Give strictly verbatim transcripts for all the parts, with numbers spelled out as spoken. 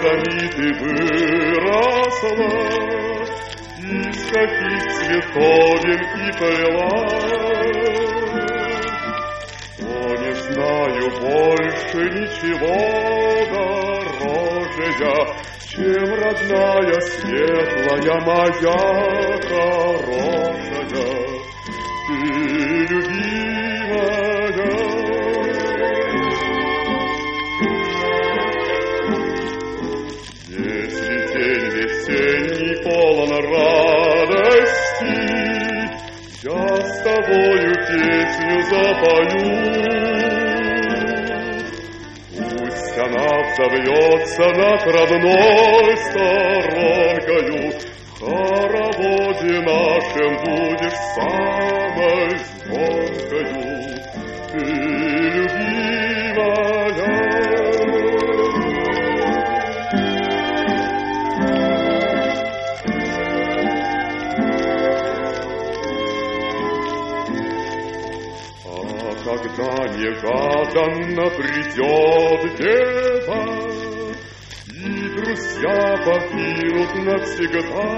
звездами ты выросла, из каких цветовин и плела. О, не знаю больше ничего дороже, чем родная, светлая моя хорошая, ты любимая. Если день весенний полон радости, я с тобою песню запою. Пусть она взовьется над родной сторонкою, в хороводе нашем будешь самой звонкою, ты любимая. Когда негаданно придет деда, и друзья покинут навсегда,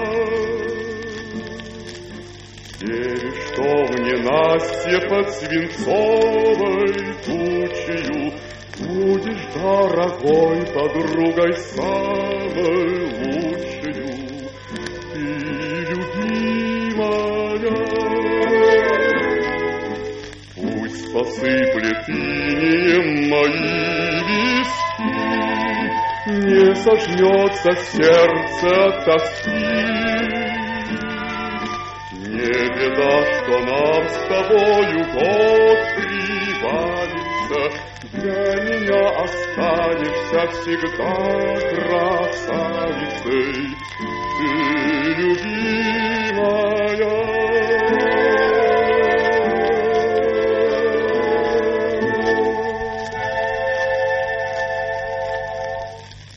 веришь, что в ненастье под свинцовой тучею будешь дорогой подругой самой лучшею, ты любимая. Посыплет инеем мои виски, не сожмется сердце от тоски. Не беда, что нам с тобою год прибавится, для меня останешься всегда красавицей, ты любимая.